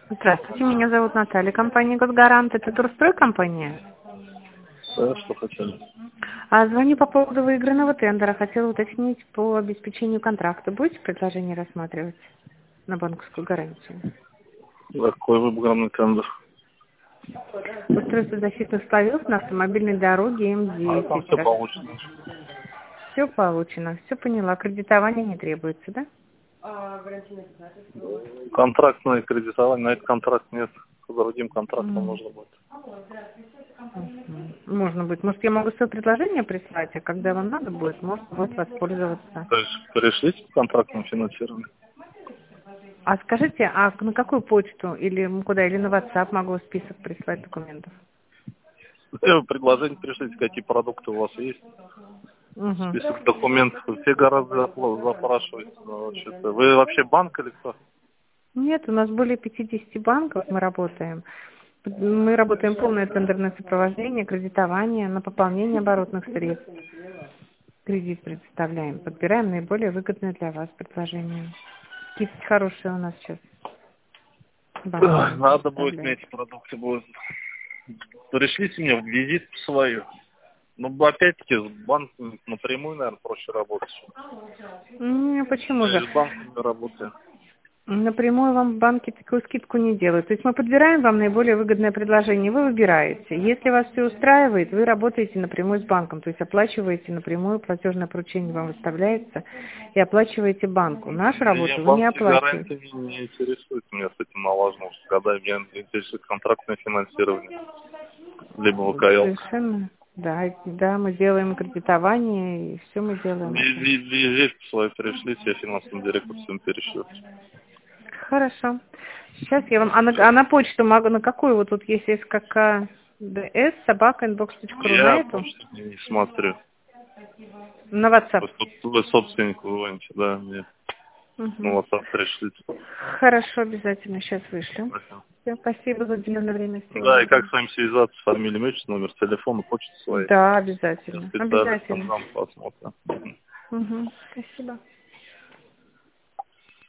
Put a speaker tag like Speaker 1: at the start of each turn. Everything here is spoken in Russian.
Speaker 1: Здравствуйте, меня зовут Наталья, компания «Госгарант». Это турстройкомпания?
Speaker 2: Да, что хотели?
Speaker 1: Звоню по поводу выигранного тендера. Хотела уточнить по обеспечению контракта. Будете предложение рассматривать на банковскую гарантию?
Speaker 2: Какой выбранный тендер?
Speaker 1: Устройство защитных слоев на автомобильной дороге
Speaker 2: Там все
Speaker 1: М10.
Speaker 2: получено.
Speaker 1: Все получено, все поняла. Кредитование не требуется, да?
Speaker 2: Контрактное кредитование, на этот контракт нет. С другим контрактом
Speaker 1: М.
Speaker 2: можно будет.
Speaker 1: Можно будет. Может, я могу свое предложение прислать, а когда вам надо будет, можно будет воспользоваться.
Speaker 2: То есть пришлите к контрактному финансированию.
Speaker 1: А скажите, а на какую почту или куда? Или на WhatsApp могу список прислать документов?
Speaker 2: Предложение пришлите, какие продукты у вас есть.
Speaker 1: Угу.
Speaker 2: Список документов. Все гораздо запрашивают. Что-то. Вы вообще банк или кто?
Speaker 1: Нет, у нас более 50 банков мы работаем. Мы работаем полное тендерное сопровождение, кредитование, на пополнение оборотных средств. Кредит предоставляем. Подбираем наиболее выгодное для вас предложение. Есть хорошие у нас сейчас банки
Speaker 2: Надо будет мне
Speaker 1: предоставляют.
Speaker 2: эти продукты будут. Пришлите мне в визит свою. Ну, опять-таки, с банком напрямую, наверное, проще работать.
Speaker 1: Почему
Speaker 2: Я
Speaker 1: же?
Speaker 2: с банком не работаю.
Speaker 1: Напрямую вам в банке такую скидку не делают. То есть мы подбираем вам наиболее выгодное предложение, вы выбираете. Если вас все устраивает, вы работаете напрямую с банком, то есть оплачиваете напрямую, платежное поручение вам выставляется и оплачиваете банку. Нашу
Speaker 2: Меня
Speaker 1: работу вы не
Speaker 2: банки
Speaker 1: оплачиваете.
Speaker 2: гарантии не интересуют. Меня с этим налажено уже годами. Меня интересует контрактное финансирование. Либо ВКЛ.
Speaker 1: Совершенно. Да, да, мы делаем кредитование, и все мы делаем это.
Speaker 2: Визит свой пришлите, я финансовому директору всем перешлю.
Speaker 1: Хорошо. Сейчас я вам... А на почту могу... На какую вот тут есть СККДС@inbox.ru, на
Speaker 2: Я
Speaker 1: эту?
Speaker 2: почту не смотрю.
Speaker 1: На WhatsApp.
Speaker 2: Вы собственник звоните, да, мне.
Speaker 1: Угу.
Speaker 2: Ну, WhatsApp пришлите.
Speaker 1: Хорошо, обязательно. Сейчас вышлю.
Speaker 2: Спасибо.
Speaker 1: Всё, спасибо за уделенное время. Всего
Speaker 2: Да, и как
Speaker 1: доброго.
Speaker 2: с вами связаться, фамилия, имя, отчество, номер телефона, почту своей.
Speaker 1: Да, обязательно.
Speaker 2: Специалистом
Speaker 1: Обязательно.
Speaker 2: нам посмотрим.
Speaker 1: Угу. Спасибо.